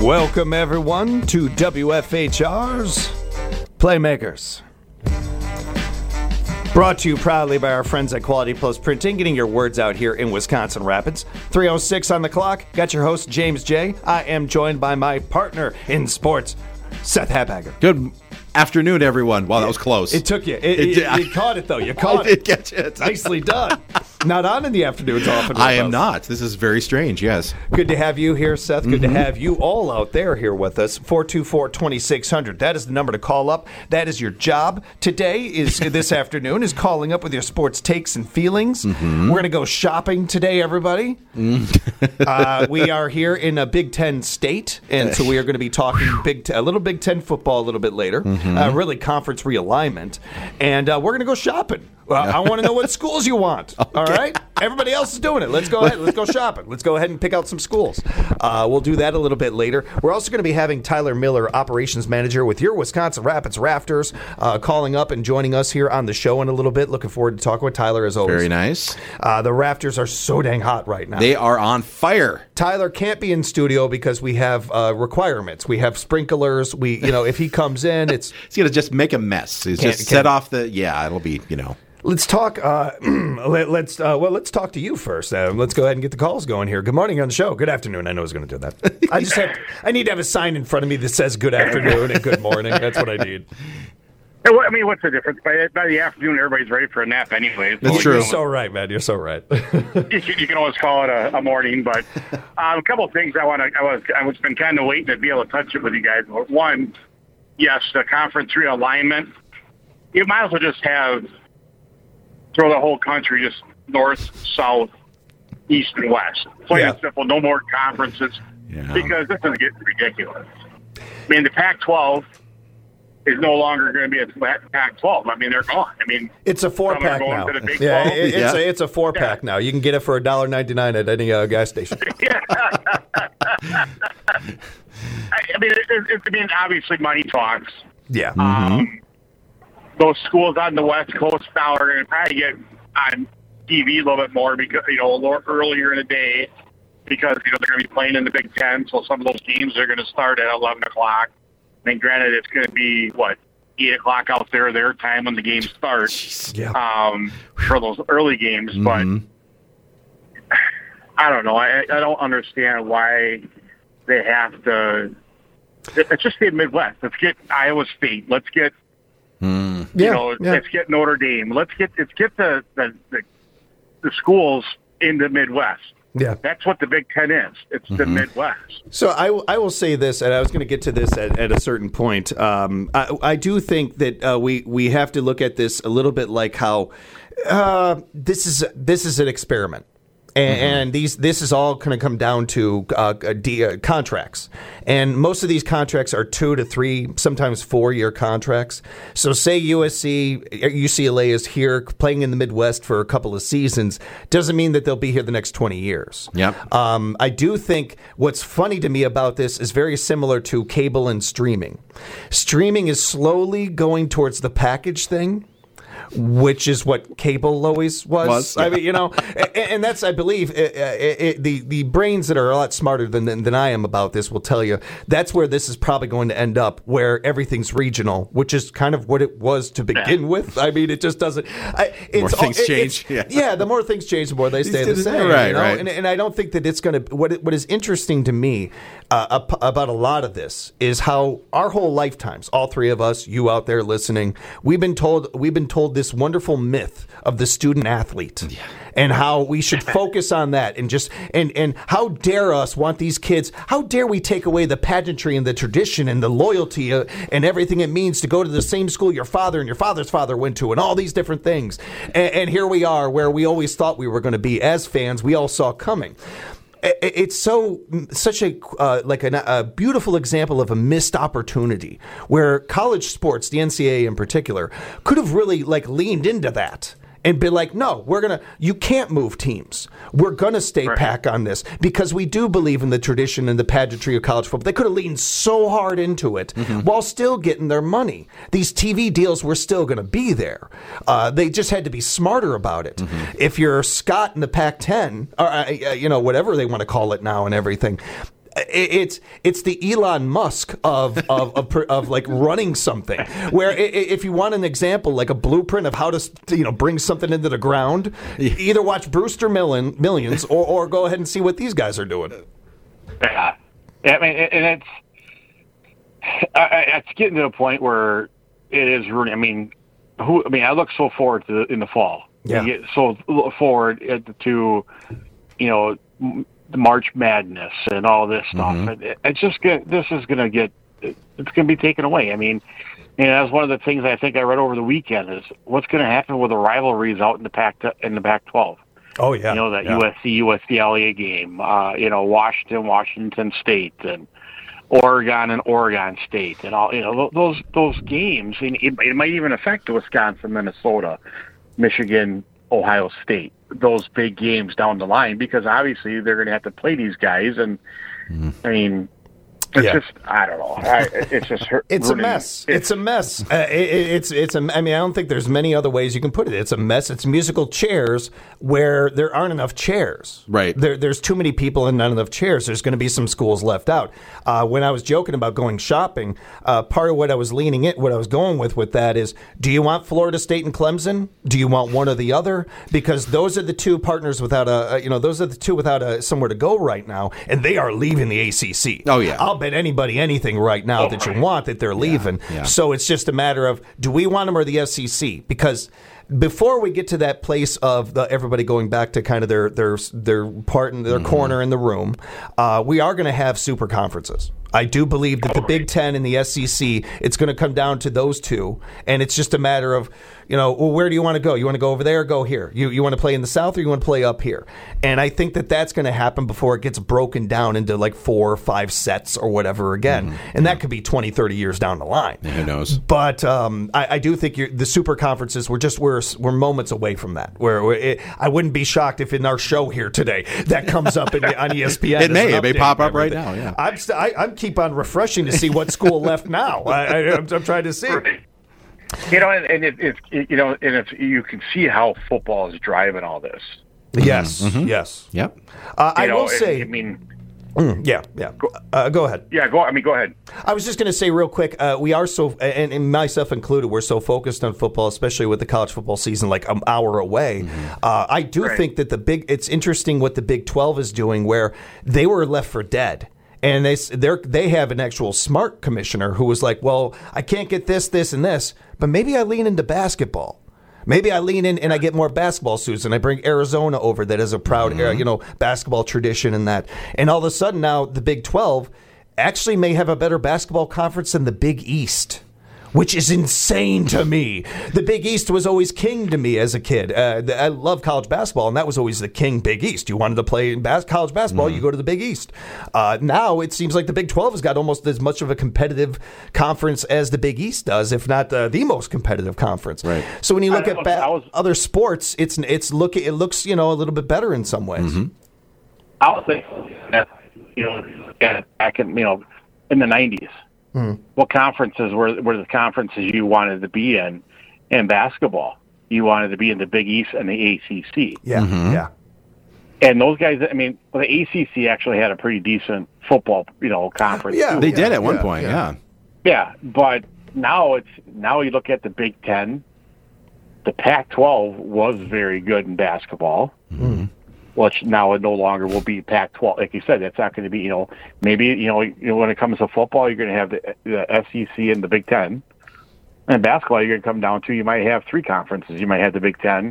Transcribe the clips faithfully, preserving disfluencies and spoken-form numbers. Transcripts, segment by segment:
Welcome, everyone, to W F H R's Playmakers. Brought to you proudly by our friends at Quality Post Printing, getting your words out here in Wisconsin Rapids. three oh six on the clock. Got your host, James J. I am joined by my partner in sports, Seth Habagger. Good afternoon, everyone. Wow, that was close. It took you. It, it, it, you caught it, though. You caught I it. did catch it. Nicely done. Not on in the afternoons often. I am us. not. This is very strange, yes. Good to have you here, Seth. Good Mm-hmm. to have you all out there here with us. four two four, two six zero zero. That is the number to call up. That is your job today, is this afternoon, is calling up with your sports takes and feelings. Mm-hmm. We're going to go shopping today, everybody. Mm. uh, we are here in a Big Ten state, and so we are going to be talking Big Ten, a little Big Ten football a little bit later, mm-hmm. uh, really conference realignment, and uh, we're going to go shopping. Well, I want to know what schools you want. Okay. All right? Everybody else is doing it. Let's go ahead. Let's go shopping. Let's go ahead and pick out some schools. Uh, we'll do that a little bit later. We're also going to be having Tyler Miller, operations manager with your Wisconsin Rapids Rafters, uh, calling up and joining us here on the show in a little bit. Looking forward to talking with Tyler as always. Very nice. Uh, the Rafters are so dang hot right now. They are on fire. Tyler can't be in studio because we have uh, requirements. We have sprinklers. We, you know, if he comes in, it's He's going to just make a mess. He's Can't- just can't- set off the, yeah, it'll be, you know. Let's talk. Uh, let, let's uh, well, let's talk to you first. Uh, let's go ahead and get the calls going here. Good morning on the show. Good afternoon. I know I was going to do that. I just have. I need to have a sign in front of me that says good afternoon and good morning. That's what I need. I mean, what's the difference? By, by the afternoon, everybody's ready for a nap anyway. That's So, true. you You're know, so right, man. You're so right. you, can, you can always call it a, a morning, but um, a couple of things I want to. I was I was been kind of waiting to be able to touch it with you guys. One, yes, the conference realignment. You might as well just have throw the whole country just north, south, east, and west. Plain Yeah. and simple. No more conferences Yeah. because this is getting ridiculous. I mean, the Pac twelve is no longer going to be a Pac twelve. I mean, they're gone. I mean, It's a four some are pack going now. to the Big Yeah, twelve. it, it's Yeah. a it's a four pack now. You can get it for a dollar ninety nine at any uh, gas station. Yeah. I, I mean, it, it, I mean, obviously, money talks. Yeah. Um, those schools on the West Coast now are going to probably get on T V a little bit more because you know a little earlier in the day because you know they're going to be playing in the Big Ten. So some of those games are going to start at eleven o'clock. I mean, granted, it's going to be what eight o'clock out there their time when the game starts. Yeah. Um, for those early games, but I don't know. I, I don't understand why they have to. It's just the Midwest. Let's get Iowa State. Let's get Mm. you Yeah, know. yeah. Let's get Notre Dame. Let's get let's get the the, the the schools in the Midwest. Yeah. That's what the Big Ten is. It's the Midwest. So I, will- I will say this, and I was going to get to this at, at a certain point. Um, I, I do think that uh, we we have to look at this a little bit like how uh, this is this is an experiment. And, Mm-hmm. and these, this is all going to come down to uh, D, uh, contracts, and most of these contracts are two to three, sometimes four-year contracts. So, say U S C, U C L A is here playing in the Midwest for a couple of seasons, doesn't mean that they'll be here the next twenty years. Yep. Um, I do think what's funny to me about this is very similar to cable and streaming. Streaming is slowly going towards the package thing, which is what cable always was. Was, I yeah. mean, you know, and, and that's, I believe, uh, it, it, the the brains that are a lot smarter than, than than I am about this will tell you that's where this is probably going to end up, where everything's regional, which is kind of what it was to begin with. I mean, it just doesn't. I, it's More things all, it- change, it's- yeah. yeah, the more things change, the more they stay the These- same. right, you know? right. And, and I don't think that it's going to. What it- what is interesting to me uh, ap- about a lot of this is how our whole lifetimes, all three of us, you out there listening, we've been told we've been told this wonderful myth of the student athlete, and how we should focus on that, and just and and how dare us want these kids? How dare we take away the pageantry and the tradition and the loyalty uh, and everything it means to go to the same school your father and your father's father went to, and all these different things. And, and here we are, where we always thought we were going to be as fans. We all saw coming. It's so such a uh, like a, a beautiful example of a missed opportunity where college sports, the N C double A in particular, could have really like leaned into that and been like, no, we're gonna, you can't move teams. We're gonna stay Right. pack on this because we do believe in the tradition and the pageantry of college football. They could have leaned so hard into it while still getting their money. These T V deals were still gonna be there. Uh, they just had to be smarter about it. If you're Scott in the Pac ten, or uh, you know whatever they want to call it now and everything. It's it's the Elon Musk of of, of of like running something. Where if you want an example, like a blueprint of how to you know bring something into the ground, either watch Brewster Million, Millions or or go ahead and see what these guys are doing. Yeah, I mean, and it's it's getting to a point where it is really. I mean, who? I mean, I look so forward to the, in the fall. Yeah. You get so forward to, you know, the March Madness and all this stuff. Mm-hmm. It, it's just gonna, this is going to get, it's going to be taken away. I mean, and that's one of the things I think I read over the weekend is what's going to happen with the rivalries out in the Pac in the Pac twelve. Oh yeah, you know that yeah. U S C U S C L A game. Uh, you know, Washington Washington State and Oregon and Oregon State and all. You know those those games. And it, it might even affect Wisconsin, Minnesota, Michigan, Ohio State, those big games down the line, because obviously they're going to have to play these guys. And mm. I mean, it's yeah. just, I don't know. I, it's just, it's a mess. It's, it's a mess. Uh, it, it's, it's a, I mean, I don't think there's many other ways you can put it. It's a mess. It's musical chairs where there aren't enough chairs. Right. There, there's too many people and not enough chairs. There's going to be some schools left out. Uh, when I was joking about going shopping, uh, part of what I was leaning in, what I was going with with that is, do you want Florida State and Clemson? Do you want one or the other? Because those are the two partners without a, you know, those are the two without a somewhere to go right now, and they are leaving the A C C. Oh yeah. I'll bet anybody anything right now oh, that right. you want that they're leaving. Yeah, yeah. So So it's just a matter of, do we want them or the S E C? Because before we get to that place of the, everybody going back to kind of their their their part in their mm-hmm. corner in the room, uh, we are going to have super conferences. I do believe that the Big Ten and the S E C, it's going to come down to those two, and it's just a matter of, you know, well, where do you want to go? You want to go over there or go here? You you want to play in the South or you want to play up here? And I think that that's going to happen before it gets broken down into like four or five sets or whatever again. Mm-hmm. And that could be twenty, thirty years down the line. Yeah, who knows? But um, I, I do think you're, the super conferences, we're just we're, we're moments away from that. Where it, I wouldn't be shocked if in our show here today that comes up in, on E S P N. It may. It may pop up right everything. now, yeah. I'm, st- I, I'm keep on refreshing to see what school left now. I, I, I'm, I'm trying to see. You know, and, and if, if you know, and if you can see how football is driving all this. Yes, mm-hmm. yes. Yep. Uh, I know, will say. I mean, mm, yeah, yeah. Go, uh, go ahead. Yeah, go. I mean, go ahead. I was just going to say real quick. Uh, we are so, and, and myself included, we're so focused on football, especially with the college football season like an hour away. Mm-hmm. Uh, I do right. think that the big. It's interesting what the Big twelve is doing, where they were left for dead. And they they they have an actual smart commissioner who was like, well, I can't get this, this, and this, but maybe I lean into basketball. Maybe I lean in and I get more basketball suits, and I bring Arizona over that has a proud, mm-hmm. you know, basketball tradition and that. And all of a sudden now the Big twelve actually may have a better basketball conference than the Big East, which is insane to me. The Big East was always king to me as a kid. Uh, I love college basketball, and that was always the king Big East. You wanted to play in bas- college basketball, mm-hmm. you go to the Big East. Uh, now it seems like the Big twelve has got almost as much of a competitive conference as the Big East does, if not uh, the most competitive conference. Right. So when you look I, at ba- I was, other sports, it's it's look it looks you know a little bit better in some ways. Mm-hmm. I was thinking that, you know, back in you know in the nineties. Hmm. What conferences were were the conferences you wanted to be in in basketball? You wanted to be in the Big East and the A C C. Yeah, mm-hmm. yeah. And those guys, I mean, well, the A C C actually had a pretty decent football, you know, conference. Yeah, too. They yeah, did at one yeah, point, yeah. yeah. Yeah, but now it's now you look at the Big Ten. The Pac twelve was very good in basketball. Mm-hmm. Which now it no longer will be Pac twelve. Like you said, it's not going to be, you know, maybe, you know, you know when it comes to football, you're going to have the, the S E C and the Big Ten. And basketball, you're going to come down to, you might have three conferences. You might have the Big Ten,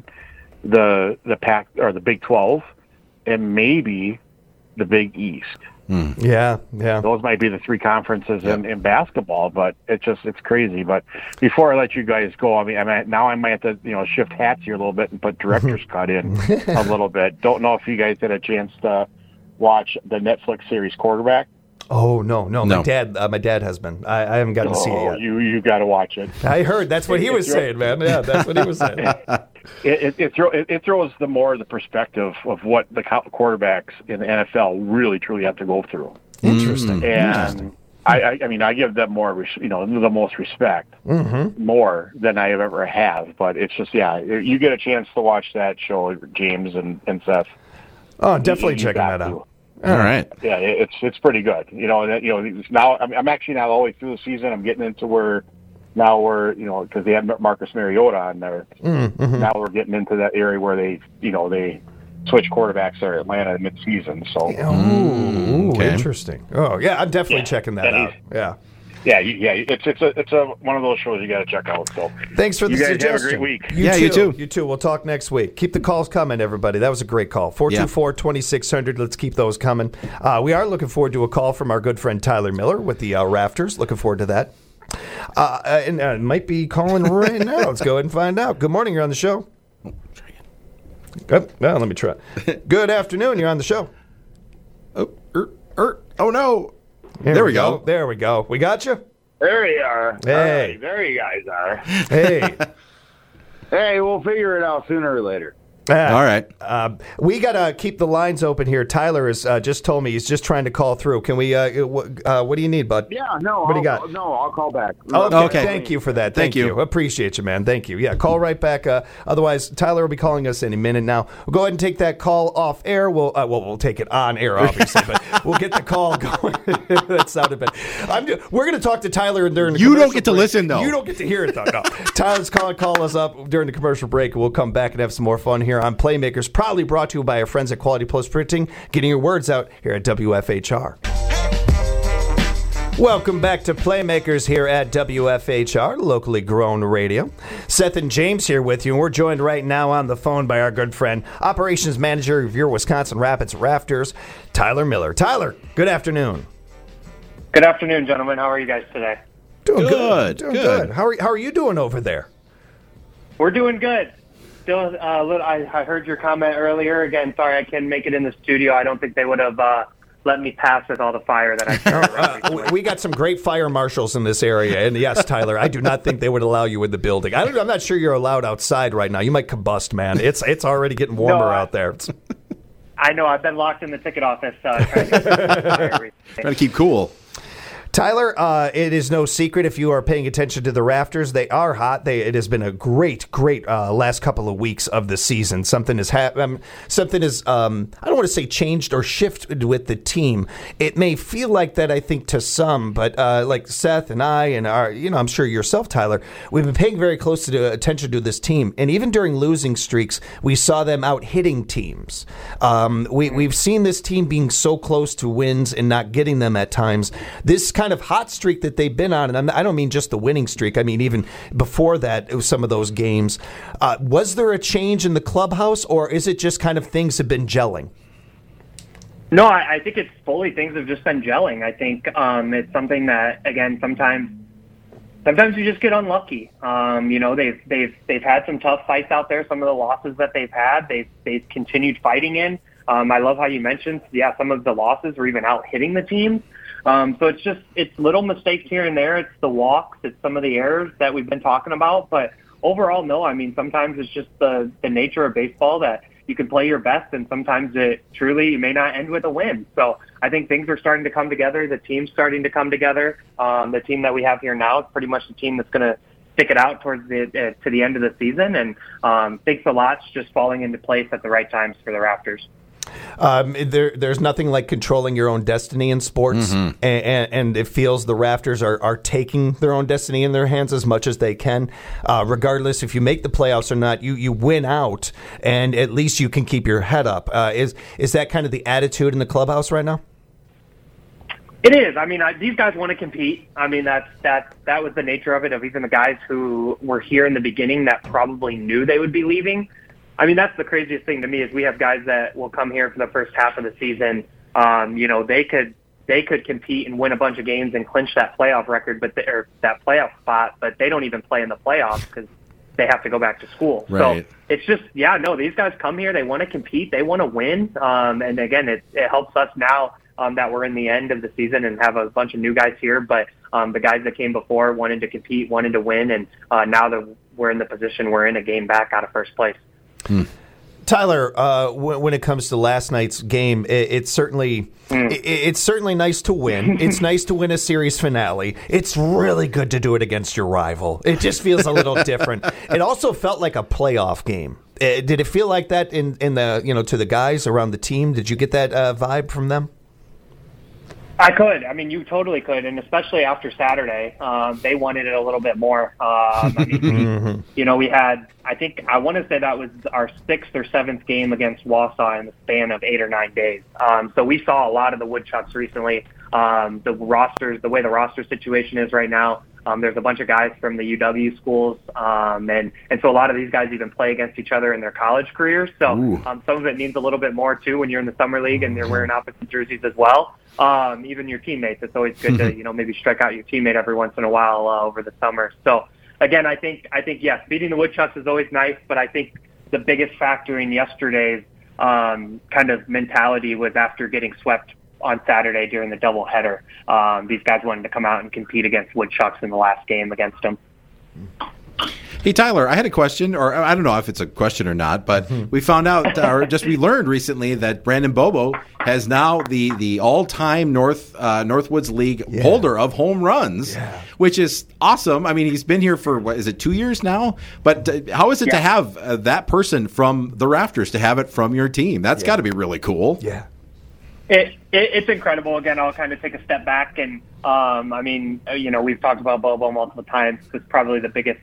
the the Pac or the Big twelve, and maybe the Big East. Mm. Yeah, yeah. Those might be the three conferences yep. in, in basketball, but it's just it's crazy. But before I let you guys go, I mean, I mean, now I might have to you know shift hats here a little bit and put director's cut in a little bit. Don't know if you guys had a chance to watch the Netflix series Quarterback. Oh no, no, no. my dad, uh, my dad has been. I, I haven't gotten oh, to see it yet. You you got to watch it. I heard that's what he was saying, man. Yeah, that's what he was saying. It it, it, throw, it it throws the more the perspective of what the quarterbacks in the N F L really truly have to go through. Interesting. And Interesting. I, I, I mean, I give them more, you know, the most respect, mm-hmm. more than I have ever have. But it's just, yeah, you get a chance to watch that show, James and, and Seth. Oh, definitely you, you checking that to. out. All right. Yeah, it- it's it's pretty good. You know, and that- you know it's now I'm, I'm actually now all the way through the season. I'm getting into where now we're you know because they had Marcus Mariota on there. Mm-hmm. Now we're getting into that area where they you know they switch quarterbacks there at Atlanta mid-season. So Oh, okay. interesting. Oh, yeah, I'm definitely Yeah, checking that that out. is- Yeah. yeah, you, yeah, it's it's a it's a one of those shows you got to check out. So Thanks for the You guys have a suggestion. great week. You Yeah, too. you too. You too. We'll talk next week. Keep the calls coming, everybody. That was a great call. four two four, two six zero zero. Let's keep those coming. Uh, we are looking forward to a call from our good friend Tyler Miller with the uh, Rafters. Looking forward to that. Uh, and uh, might be calling right now. Let's go ahead and find out. Good morning. You're on the show. Oh, well, let me try. Good afternoon. You're on the show. Oh, er, er, oh no. There, we go. There we go. We got you. There you are. Hey. All right, there you guys are. Hey. Hey, we'll figure it out sooner or later. Ah, All right. Uh, we got to keep the lines open here. Tyler has uh, just told me he's just trying to call through. Can we, uh, w- uh, what do you need, bud? Yeah, no. What do I'll, you got? No, I'll call back. Okay. Okay. Thank you for that. Thank Thank, you. you. Appreciate you, man. Thank you. Yeah, call right back. Uh, otherwise, Tyler will be calling us any minute now. We'll go ahead and take that call off air. We'll uh, well, we'll take it on air, obviously, but we'll get the call going. That sounded bad. I'm do- we're going to talk to Tyler during the You don't commercial get to break. listen, though. You don't get to hear it, though. No. Tyler's calling, call us up during the commercial break, and we'll come back and have some more fun here on Playmakers, proudly brought to you by our friends at Quality Plus Printing, getting your words out here at W F H R. Welcome back to Playmakers here at W F H R, locally grown radio. Seth and James here with you, and we're joined right now on the phone by our good friend, Operations Manager of your Wisconsin Rapids Rafters, Tyler Miller. Tyler, good afternoon. Good afternoon, gentlemen. How are you guys today? Doing Good, Doing good. good. How are, how are you doing over there? We're doing good. Still, uh, a little, I, I heard your comment earlier. Again, sorry I couldn't make it in the studio. I don't think they would have uh, let me pass with all the fire that I carried around Uh, recently. we- we got some great fire marshals in this area, and yes, Tyler, I do not think they would allow you in the building. I don't, I'm not sure you're allowed outside right now. You might combust, man. It's it's already getting warmer No, I- out there. It's- I know. I've been locked in the ticket office uh, trying to get some fire recently. Trying to keep cool. Tyler, uh, it is no secret if you are paying attention to the Rafters, they are hot. They, it has been a great, great uh, last couple of weeks of the season. Something has happened. Um, something is, um, I don't want to say changed or shifted with the team. It may feel like that, I think, to some, but uh, like Seth and I and our, you know, I'm sure yourself, Tyler, we've been paying very close to, attention to this team. And even during losing streaks, we saw them out hitting teams. Um, we, we've seen this team being so close to wins and not getting them at times. This kind of hot streak that they've been on, and I'm, I don't mean just the winning streak, I mean even before that, it was some of those games. Uh, was there a change in the clubhouse, or is it just kind of things have been gelling? No, I, I think it's fully things have just been gelling. I think um, it's something that, again, sometimes sometimes you just get unlucky. Um, you know, they've they've they've had some tough fights out there. Some of the losses that they've had, they've they've continued fighting in. Um, I love how you mentioned, yeah, some of the losses were even out hitting the teams. Um, so it's just it's little mistakes here and there. It's the walks, it's some of the errors that we've been talking about. But overall, no. I mean, sometimes it's just the the nature of baseball that you can play your best, and sometimes it truly may not end with a win. So I think things are starting to come together. The team's starting to come together. Um, the team that we have here now is pretty much the team that's going to stick it out towards the uh, to the end of the season. And um, thanks a lot's just falling into place at the right times for the Raptors. Um, there, there's nothing like controlling your own destiny in sports, and, and, and it feels the Rafters are, are taking their own destiny in their hands as much as they can. Uh, regardless if you make the playoffs or not, you, you win out, and at least you can keep your head up. Uh, is is that kind of the attitude in the clubhouse right now? It is. I mean, I, these guys want to compete. I mean, that's that that was the nature of it. Of even the guys who were here in the beginning that probably knew they would be leaving. I mean, that's the craziest thing to me is we have guys that will come here for the first half of the season. Um, you know, they could they could compete and win a bunch of games and clinch that playoff record, but they, or that playoff spot, but they don't even play in the playoffs because they have to go back to school. Right. So it's just, yeah, no, these guys come here, they want to compete, they want to win, um, and again, it, it helps us now um, that we're in the end of the season and have a bunch of new guys here, but um, the guys that came before wanted to compete, wanted to win, and uh, now that we're in the position we're in, a game back out of first place. Hmm. Tyler, uh, w- when it comes to last night's game, it, it's certainly Mm. it, it's certainly nice to win. It's nice to win a series finale. It's really good to do it against your rival. It just feels a little different. It also felt like a playoff game. Uh, did it feel like that in, in the you know to the guys around the team? Did you get that uh, vibe from them? I could. I mean, you totally could, and especially after Saturday, um, they wanted it a little bit more. Um, I mean, we, you know, we had, I think, I want to say that was our sixth or seventh game against Wausau in the span of eight or nine days. Um, so we saw a lot of the Woodchucks recently. Um, the rosters, the way the roster situation is right now, um, there's a bunch of guys from the U W schools, um, and, and so a lot of these guys even play against each other in their college careers. So um, some of it means a little bit more, too, when you're in the summer league and you're wearing opposite jerseys as well. Um, even your teammates, it's always good to, you know, maybe strike out your teammate every once in a while uh, over the summer. So, again, I think, I think yes, beating the Woodchucks is always nice, but I think the biggest factor in yesterday's um, kind of mentality was after getting swept on Saturday during the doubleheader. Um, these guys wanted to come out and compete against Woodchucks in the last game against them. Hey, Tyler, I had a question, or I don't know if it's a question or not, but we found out, or just we learned recently that Brandon Bobo has now the, the all-time North uh, Northwoods League yeah. holder of home runs, yeah. which is awesome. I mean, he's been here for, what is it, two years now? But uh, how is it yeah. to have uh, that person from the Rafters, to have it from your team? That's yeah. got to be really cool. Yeah. It, it, it's incredible. Again, I'll kind of take a step back. And, um, I mean, you know, we've talked about Bobo multiple times. It's probably the biggest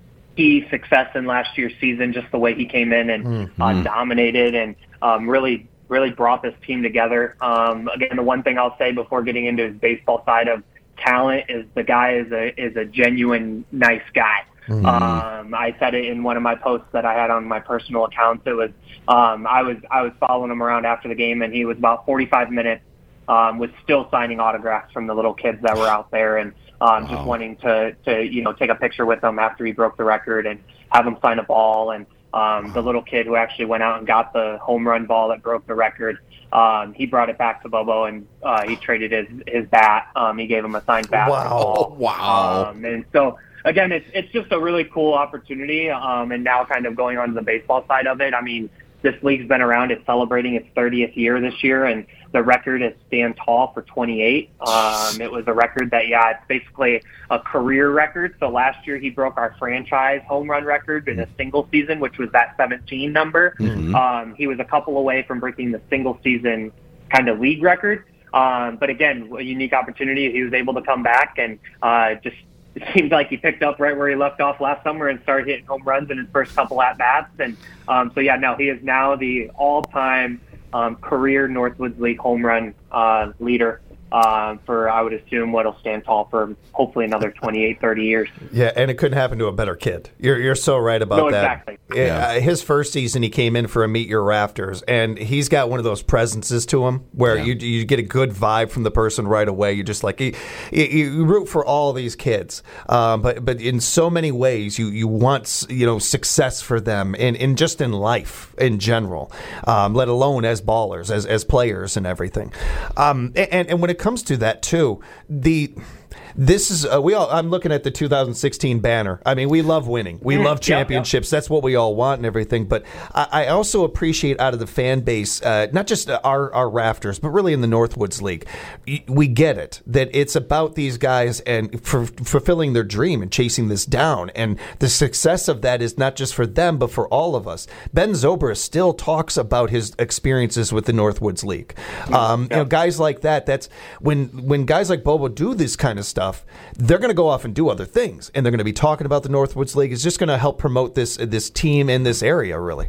key success in last year's season, just the way he came in and mm-hmm. uh, dominated and um, really, really brought this team together. Um, again, the one thing I'll say before getting into his baseball side of talent is the guy is a is a genuine nice guy. Mm-hmm. Um, I said it in one of my posts that I had on my personal accounts. It was um, I was I was following him around after the game, and he was about forty-five minutes um, was still signing autographs from the little kids that were out there, and um, wow. just wanting to to you know take a picture with them after he broke the record and have them sign a ball. And um, the little kid who actually went out and got the home run ball that broke the record, um, he brought it back to Bobo, and uh, he traded his his bat. Um, he gave him a signed bat. Wow! Wow! Um, and so. Again, it's it's just a really cool opportunity, um, and now kind of going on to the baseball side of it. I mean, this league's been around. It's celebrating its thirtieth year this year, and the record is stand tall for twenty-eight. Um, it was a record that, yeah, it's basically a career record. So last year he broke our franchise home run record in a single season, which was that seventeen number. Mm-hmm. Um, he was a couple away from breaking the single season kind of league record. Um, but again, a unique opportunity. He was able to come back and uh, just it seems like he picked up right where he left off last summer and started hitting home runs in his first couple at-bats. And um, so, yeah, no, he is now the all-time um, career Northwoods League home run uh, leader uh, for, I would assume, what'll stand tall for hopefully another twenty-eight, thirty years. Yeah, and it couldn't happen to a better kid. You're you're so right about no, that. Exactly. Yeah. Uh, his first season, he came in for a Meet Your Rafters, and he's got one of those presences to him where yeah. you you get a good vibe from the person right away. You just like you, you root for all these kids, um, but but in so many ways, you you want you know success for them, in, in just in life in general, um, let alone as ballers, as as players and everything. Um, and and when it comes to that too, the. This is uh, we all. I'm looking at the two thousand sixteen banner. I mean, we love winning. We love championships. Yep, yep. That's what we all want and everything. But I, I also appreciate out of the fan base, uh, not just our our Rafters, but really in the Northwoods League, we get it that it's about these guys and for fulfilling their dream and chasing this down. And the success of that is not just for them, but for all of us. Ben Zobrist still talks about his experiences with the Northwoods League. Um, yep. You know, guys like that. That's when when guys like Bobo do this kind of stuff. They're going to go off and do other things, and they're going to be talking about the Northwoods League. It's just going to help promote this this team in this area, really.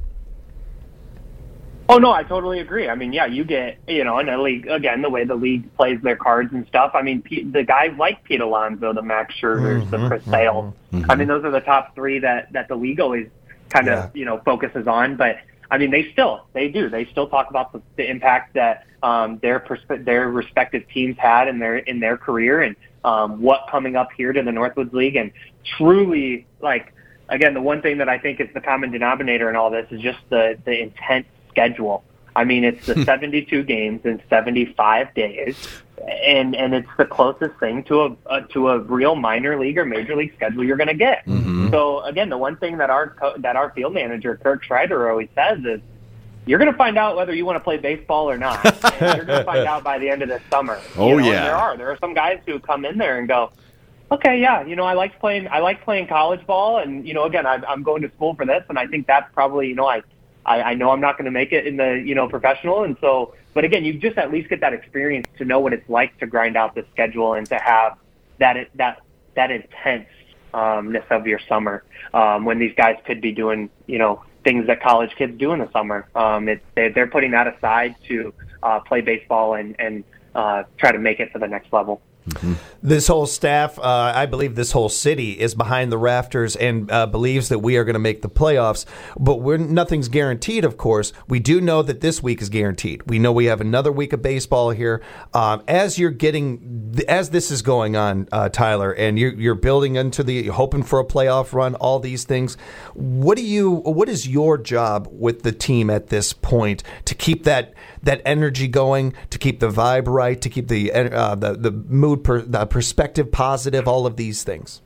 Oh, no, I totally agree. I mean, yeah, you get, you know, in a league, again, the way the league plays their cards and stuff. I mean, Pete, the guys like Pete Alonso, the Max Scherzers, mm-hmm, the Chris Sale. Mm-hmm. I mean, those are the top three that, that the league always kind of, yeah. you know, focuses on. But, I mean, they still, they do. They still talk about the, the impact that um, their perspe- their respective teams had in their in their career and um, what coming up here to the Northwoods League. And truly, like, again, the one thing that I think is the common denominator in all this is just the, the intense schedule. I mean, it's the seventy-two games in seventy-five days, and and it's the closest thing to a, a to a real minor league or major league schedule you're going to get. Mm-hmm. So again, the one thing that our co- that our field manager Kirk Schreider always says is, you're going to find out whether you want to play baseball or not. And you're going to find out by the end of this summer. Oh, you know, yeah. And there are there are some guys who come in there and go, okay, yeah, you know, I like playing I like playing college ball, and you know, again, I'm, I'm going to school for this, and I think that's probably, you know, I I, I know I'm not going to make it in the, you know, professional. And so, but again, you just at least get that experience to know what it's like to grind out the schedule and to have that, that, that intense, um, ness of your summer, um, when these guys could be doing, you know, things that college kids do in the summer. Um, it, they, they're putting that aside to, uh, play baseball and, and, uh, try to make it to the next level. Mm-hmm. This whole staff, uh, I believe this whole city is behind the rafters and uh, believes that we are going to make the playoffs. But we're, nothing's guaranteed, of course. We do know that this week is guaranteed. We know we have another week of baseball here. Um, as you're getting, as this is going on, uh, Tyler, and you're, you're building into the, you're hoping for a playoff run, all these things. What do you? What is your job with the team at this point to keep that that energy going, to keep the vibe right, to keep the uh, the the mood, per, the perspective positive, all of these things?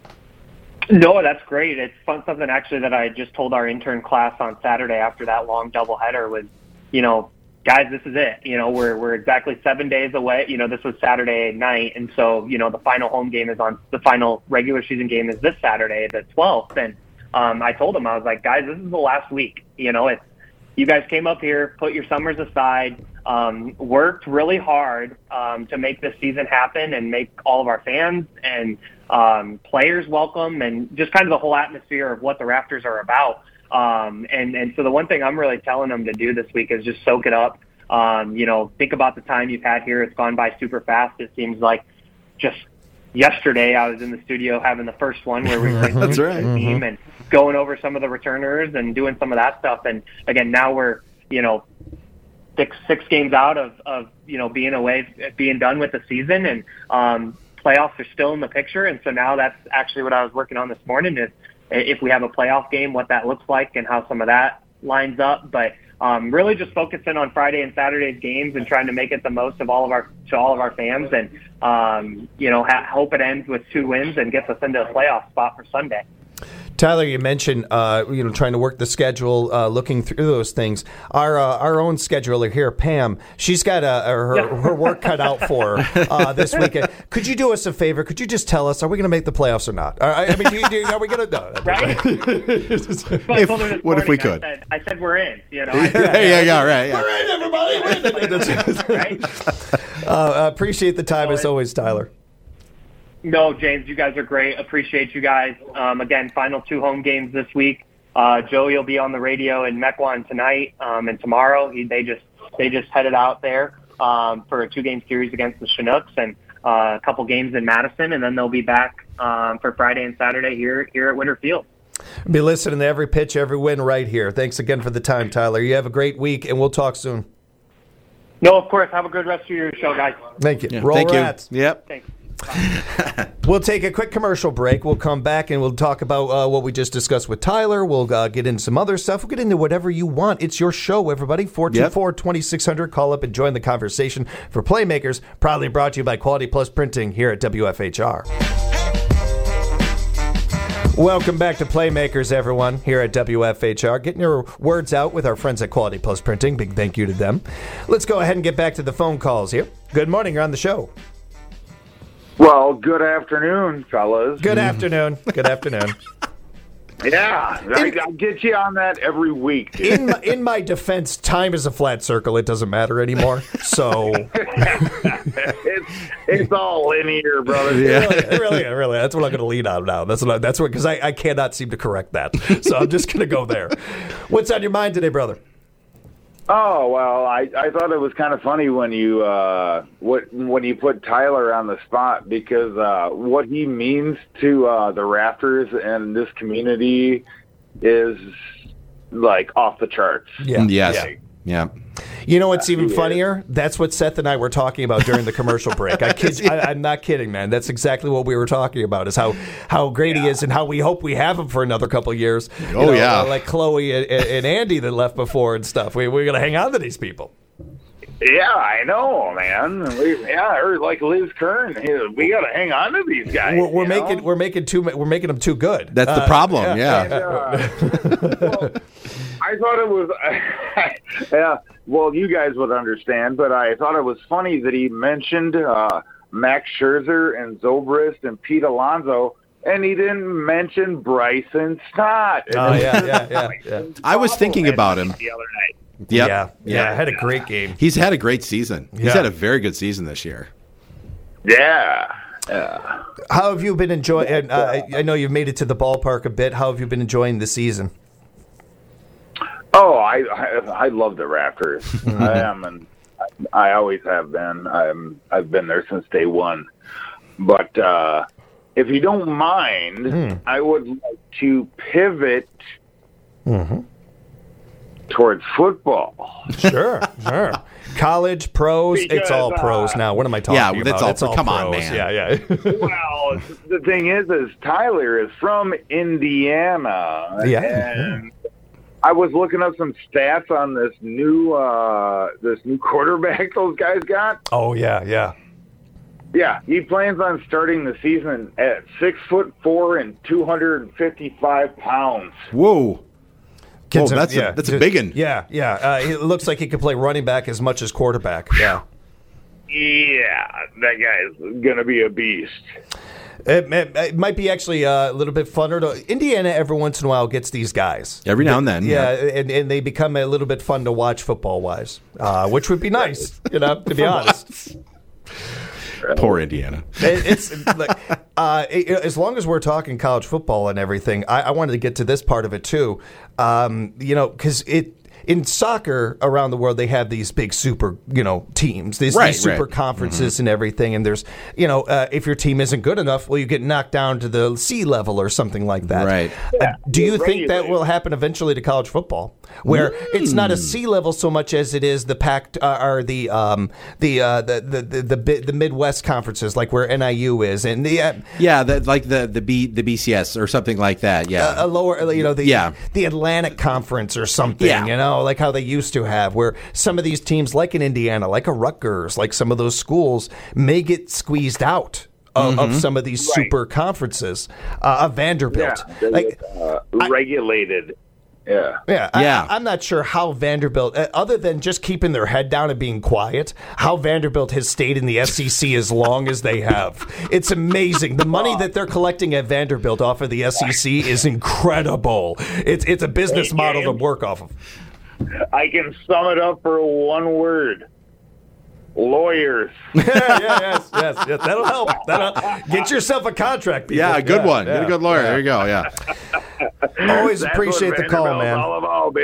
No, that's great. It's fun. Something actually that I just told our intern class on Saturday after that long doubleheader was, you know, guys, this is it. You know, we're we're exactly seven days away. You know, this was Saturday night, and so you know the final home game is on the final regular season game is this Saturday, the twelfth. And um, I told them, I was like, guys, this is the last week. You know, it's you guys came up here, put your summers aside, um, worked really hard um, to make this season happen and make all of our fans and um, players welcome and just kind of the whole atmosphere of what the Rafters are about. Um, and, and so the one thing I'm really telling them to do this week is just soak it up. Um, you know, think about the time you've had here. It's gone by super fast. It seems like just yesterday I was in the studio having the first one where we were That's right. the team Mm-hmm. and going over some of the returners and doing some of that stuff. And again, now we're, you know, six, six games out of, of, you know, being away, being done with the season, and um, playoffs are still in the picture. And so now that's actually what I was working on this morning is if we have a playoff game, what that looks like and how some of that lines up. But um, really just focusing on Friday and Saturday's games and trying to make it the most of all of our, to all of our fans, and, um, you know, ha- hope it ends with two wins and gets us into a playoff spot for Sunday. Tyler, you mentioned uh, you know trying to work the schedule, uh, looking through those things. Our uh, our own scheduler here, Pam, she's got uh, her her work cut out for her uh, this weekend. Could you do us a favor? Could you just tell us, are we going to make the playoffs or not? I, I mean, do you, do, are we going to? No, right? If, what if we could? I said, I said we're in. You know. yeah, yeah, yeah, right. Yeah. We're in, everybody. We're in. Right? uh, appreciate the time as always, Tyler. No, James, you guys are great. Appreciate you guys. Um, again, final two home games this week. Uh, Joey will be on the radio in Mequon tonight um, and tomorrow. He, they just they just headed out there um, for a two-game series against the Chinooks and uh, a couple games in Madison, and then they'll be back um, for Friday and Saturday here here at Winter Field. Be listening to every pitch, every win right here. Thanks again for the time, Tyler. You have a great week, and we'll talk soon. No, of course. Have a good rest of your show, guys. Thank you. Yeah, Roll thank Rats. you. Yep. Thanks. We'll take a quick commercial break. We'll come back and we'll talk about uh, what we just discussed with Tyler. We'll uh, get into some other stuff. We'll get into whatever you want. It's your show, everybody. four two four, two six zero zero. Call up and join the conversation. For Playmakers, proudly brought to you by Quality Plus Printing here at W F H R. Welcome back to Playmakers, everyone, here at W F H R. Getting your words out with our friends at Quality Plus Printing. Big thank you to them. Let's go ahead and get back to the phone calls here. Good morning. You're on the show. Well, good afternoon, fellas. Good afternoon. Good afternoon. Yeah, I, I get you on that every week. Dude. In my, in my defense, time is a flat circle. It doesn't matter anymore. So it's it's all linear, brother. Yeah. really, really, really, that's what I'm going to lead on now. That's what. I, that's what because I, I cannot seem to correct that. So I'm just going to go there. What's on your mind today, brother? Oh well, I, I thought it was kind of funny when you uh, what when you put Tyler on the spot, because uh, what he means to uh, the Rafters and this community is like off the charts. Yeah. Yes. Yeah. Yeah. You know what's even Yeah. funnier? That's what Seth and I were talking about during the commercial break. I kid, I, I'm not kidding, man. That's exactly what we were talking about, is how, how great he is and how we hope we have him for another couple of years. You Oh, know, yeah. uh, like Chloe and, and Andy that left before and stuff. We, we're going to hang on to these people. Yeah, I know, man. We, yeah, or like Liz Kern, we got to hang on to these guys. We're, we're you making know? we're making too we're making them too good. That's the Uh, problem. Yeah. And, uh, well, I thought it was, yeah, well, you guys would understand, but I thought it was funny that he mentioned uh, Max Scherzer and Zobrist and Pete Alonso and he didn't mention Bryson Stott. Oh yeah, yeah, yeah, yeah. I was thinking about him. The other night. Yep. Yeah, yeah. Had a great game. He's had a great season. He's Yeah. had a very good season this year. Yeah. Yeah. How have you been enjoying? Uh, I know you've made it to the ballpark a bit. How have you been enjoying the season? Oh, I, I I love the Raptors. I am, and I always have been. I'm I've been there since day one. But uh, if you don't mind, Hmm. I would like to pivot Mm-hmm. towards football. Sure, sure. College, pros, it's Because, all pros uh, now. What am I talking Yeah, about? that's all- It's all come on, pros. man. Yeah, yeah. Well, the thing is, is Tyler is from Indiana, Yeah. and I was looking up some stats on this new uh, this new quarterback those guys got. Oh yeah, yeah. Yeah, he plans on starting the season at six foot four and two hundred and fifty-five pounds. Whoa. Kids Whoa, are- that's a- yeah, that's a just- big 'un. Yeah, yeah. Uh, it looks like he could play running back as much as quarterback. Yeah. Yeah, that guy's gonna be a beast. It, it, it might be actually uh, a little bit funner. To, Indiana every once in a while gets these guys. Every now and then. Yeah, and, and they become a little bit fun to watch football-wise, uh, which would be nice, you know, to be honest. Poor Indiana. It, it's like, uh, it- as long as we're talking college football and everything, I, I wanted to get to this part of it too. Um, you know, because it in soccer around the world they have these big super you know teams, these, Right, these super right. conferences and everything. And there's you know uh, if your team isn't good enough, well, you get knocked down to the sea level or something like that. Right. Uh, do you think that regulated. will happen eventually to college football, where it's not a sea level so much as it is the Pac uh, or the um, the, uh, the the the the bi- the Midwest conferences, like where N I U is, and the uh, Yeah, the, like the the B the B C S or something like that. Yeah. a lower, you know, the Yeah. the Atlantic Conference or something, Yeah. you know, like how they used to have, where some of these teams, like in Indiana, like a Rutgers, like some of those schools, may get squeezed out of, of some of these Right. super conferences. Uh, a Vanderbilt, Yeah, they like. get, uh, regulated. Yeah. Yeah, Yeah. I, I'm not sure how Vanderbilt, uh, other than just keeping their head down and being quiet, how Vanderbilt has stayed in the S E C as long as they have. It's amazing. The money that they're collecting at Vanderbilt off of the S E C is incredible. It's it's a business Hey, model to James. work off of. I can sum it up for one word. Lawyers. yeah, yeah, yes, yes, yes. That'll help. That'll get yourself a contract. People. yeah, a good one. yeah, Get a good lawyer. yeah. There you go. Yeah. Always That's appreciate what the call, Vanderbilt's man. all about,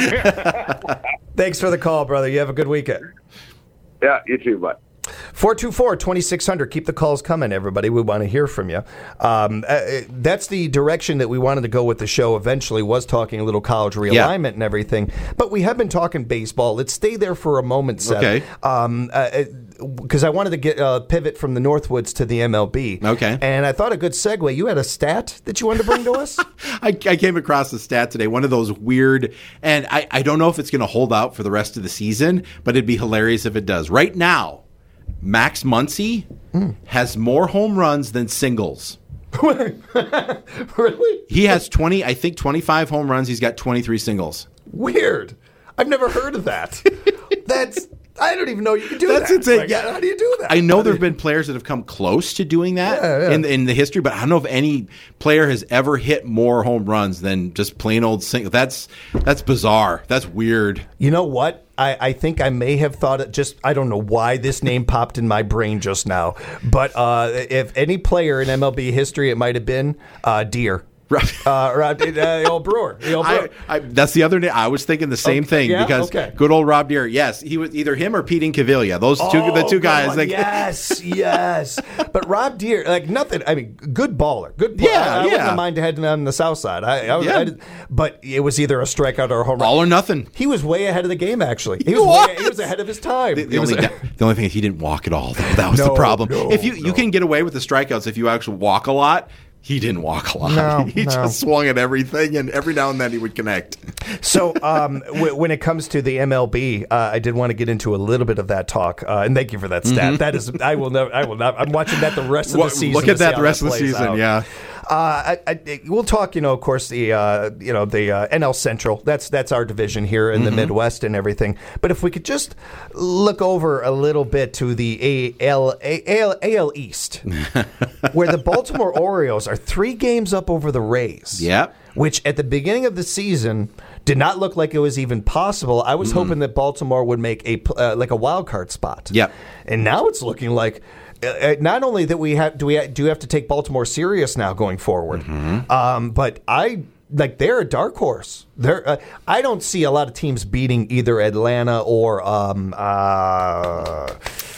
baby. Thanks for the call, brother. You have a good weekend. Yeah, you too, bud. four two four, two six zero zero. Keep the calls coming, everybody. We want to hear from you. Um, uh, that's the direction that we wanted to go with the show eventually, was talking a little college realignment and everything. But we have been talking baseball. Let's stay there for a moment, Seth. Okay. Um, uh, because I wanted to get uh, pivot from the Northwoods to the M L B. Okay. And I thought a good segue. You had a stat that you wanted to bring to us? I, I came across a stat today, one of those weird, and I, I don't know if it's going to hold out for the rest of the season, but it'd be hilarious if it does. Right now, Max Muncy has more home runs than singles. Really? He has twenty, I think twenty-five home runs. He's got twenty-three singles. Weird. I've never heard of that. That's. I don't even know you can do That's that. insane. Like, Yeah. How do you do that? I know How do there you- have been players that have come close to doing that Yeah, yeah. in in the history, but I don't know if any player has ever hit more home runs than just plain old singles. That's that's bizarre. That's weird. You know what? I, I think I may have thought it just, I don't know why this name popped in my brain just now. But uh, if any player in M L B history, it might have been uh, Deere. Right. Uh, Rob, uh, the old Brewer. The old Brewer. I, I, that's the other name. I was thinking the same Okay, thing yeah? because Okay. good old Rob Deere. Yes, he was either him or Pete Incaviglia. Those two, the Oh, two good guys. one. Like, yes, yes. But Rob Deere, like nothing. I mean, good baller, good. Player. Yeah, I, I yeah. wouldn't have minded heading on the south side. I, I, was- Yeah. I did, but it was either a strikeout or a home run. all or nothing. He was way ahead of the game. Actually, he He was. Way, was. he was ahead of his time. The, the He was only, a- the only thing is he didn't walk at all. Though. That was No, the problem. no, if you you no. can get away with the strikeouts if you actually walk a lot. He didn't walk a lot. No, he no. just swung at everything, and every now and then he would connect. So, um, w- when it comes to the M L B, uh, I did want to get into a little bit of that talk, uh, and thank you for that stat. That is, I will never, I will not. I'm watching that the rest of Wa- the season. look to at see that how the rest of the plays season, out. yeah. Uh, I, I, we'll talk, you know, of course, the uh, you know the uh, N L Central. That's that's our division here in the mm-hmm. Midwest and everything. But if we could just look over a little bit to the A L, A L, A L East, where the Baltimore Orioles are three games up over the Rays. Yep. Which at the beginning of the season did not look like it was even possible. I was mm-hmm. hoping that Baltimore would make a uh, like a wild card spot. Yep. And now it's looking like. Uh, not only that we have do we do have to take Baltimore serious now going forward, mm-hmm. um, but I like they're a dark horse. They're uh, I don't see a lot of teams beating either Atlanta or um, uh,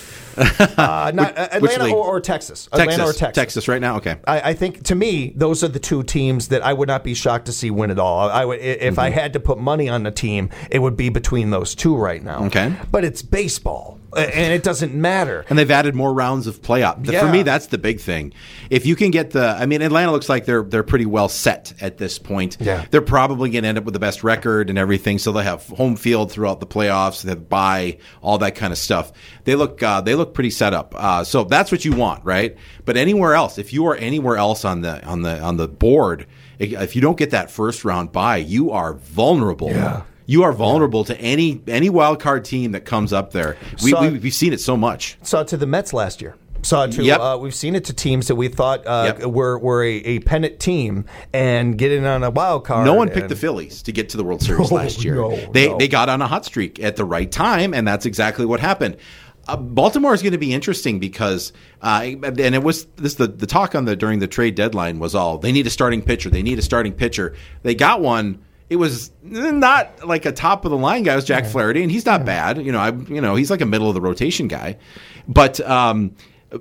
uh, not, uh, Atlanta or, or Texas. Texas. Atlanta or Texas. Texas right now. Okay. I, I think to me those are the two teams that I would not be shocked to see win it all. I would if mm-hmm. I had to put money on the team, it would be between those two right now. Okay. But it's baseball. And it doesn't matter. And they've added more rounds of playoff. Yeah. For me, that's the big thing. If you can get the, I mean, Atlanta looks like they're they're pretty well set at this point. Yeah. They're probably going to end up with the best record and everything. So they have home field throughout the playoffs. They have bye, all that kind of stuff. They look uh, they look pretty set up. Uh, so that's what you want, right? But anywhere else, if you are anywhere else on the on the on the board, if you don't get that first round bye, you are vulnerable. Yeah. You are vulnerable to any any wild card team that comes up there. We, Saw, we, we've seen it so much. Saw it to the Mets last year. Saw it to. Yep. Uh, we've seen it to teams that we thought uh, yep. were were a, a pennant team and getting on a wild card. No one picked and, the Phillies to get to the World Series no, last year. No, they no. they got on a hot streak at the right time, and that's exactly what happened. Uh, Baltimore is going to be interesting because, uh, and it was this the the talk on the during the trade deadline was all they need a starting pitcher. They need a starting pitcher. They got one. It was not like a top of the line guy. It was Jack yeah. Flaherty, and he's not yeah. bad. You know, I you know he's like a middle of the rotation guy, but um,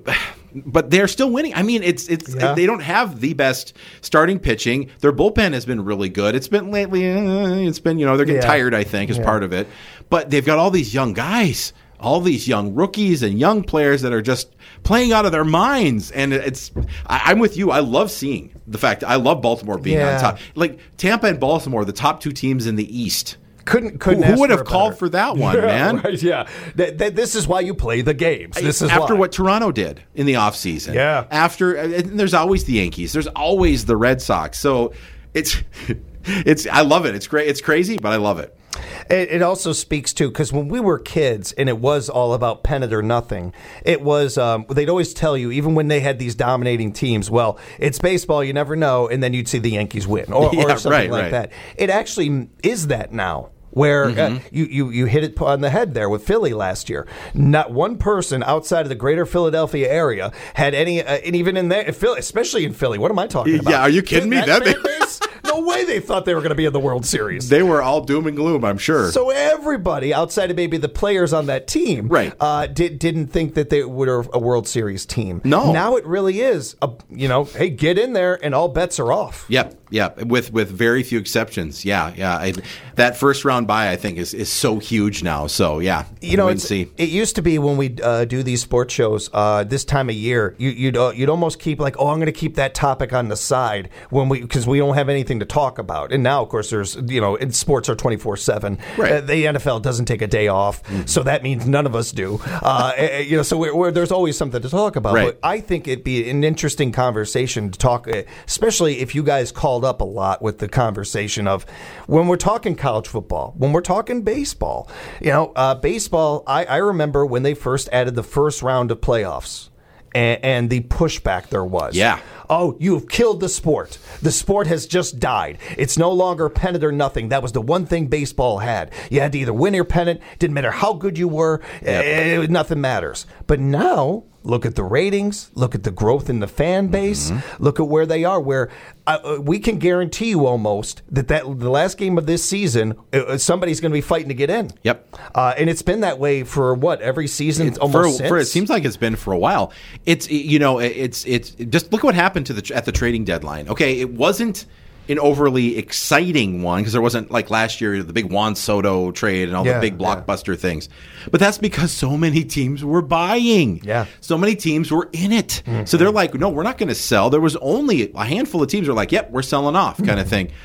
but they're still winning. I mean, it's it's yeah. they don't have the best starting pitching. Their bullpen has been really good. It's been lately. Uh, it's been you know they're getting yeah. tired. I think is yeah. part of it, but they've got all these young guys. All these young rookies and young players that are just playing out of their minds. And it's, I, I'm with you. I love seeing the fact that I love Baltimore being yeah. on top. Like Tampa and Baltimore, the top two teams in the East. Couldn't couldn't. Who, who would have for called better. for that one, yeah, man? Right, yeah, th- th- this is why you play the games. This is after why. what Toronto did in the offseason. Yeah. After and there's always the Yankees. There's always the Red Sox. So it's it's I love it. It's great. It's crazy, but I love it. It, it also speaks to, because when we were kids and it was all about pennant or nothing, it was, um, they'd always tell you, even when they had these dominating teams, well, it's baseball, you never know, and then you'd see the Yankees win or, yeah, or something right, like right. that. It actually is that now. Where mm-hmm. uh, you, you, you hit it on the head there with Philly last year. Not one person outside of the greater Philadelphia area had any, uh, and even in there, especially in Philly. What am I talking about? Yeah, are you kidding me? That That fan base? No way they thought they were going to be in the World Series. They were all doom and gloom, I'm sure. So everybody outside of maybe the players on that team right. uh, did, didn't think that they were a World Series team. No. Now it really is. A, you know, hey, get in there and all bets are off. Yep. Yeah, with with very few exceptions. Yeah, yeah. I, that first round bye, I think, is, is so huge now. So yeah, you know, it's, see. it used to be when we uh, do these sports shows uh, this time of year, you, you'd uh, you'd almost keep like, oh, I'm going to keep that topic on the side when we because we don't have anything to talk about. And now, of course, there's you know, in sports are twenty-four seven. Right. Uh, the N F L doesn't take a day off, mm-hmm. so that means none of us do. Uh, you know, so we're, we're, there's always something to talk about. Right. But I think it'd be an interesting conversation to talk, especially if you guys called up a lot with the conversation of when we're talking college football, when we're talking baseball. You know, uh, baseball, I, I remember when they first added the first round of playoffs and, and the pushback there was. Yeah. Oh, you've killed the sport. The sport has just died. It's no longer pennant or nothing. That was the one thing baseball had. You had to either win your pennant. Didn't matter how good you were. Yep. It, nothing matters. But now, look at the ratings. Look at the growth in the fan base. Mm-hmm. Look at where they are. Where uh, we can guarantee you almost that, that the last game of this season, uh, somebody's going to be fighting to get in. Yep. Uh, and it's been that way for what, every season it's almost for, since? For, it seems like it's been for a while. It's you know it's it's just look what happened to the at the trading deadline. Okay, it wasn't an overly exciting one because there wasn't like last year the big Juan Soto trade and all yeah, the big blockbuster yeah. things. But that's because so many teams were buying. Yeah. So many teams were in it. Mm-hmm. So they're like, no, we're not going to sell. There was only a handful of teams who were like, yep, we're selling off kind of thing.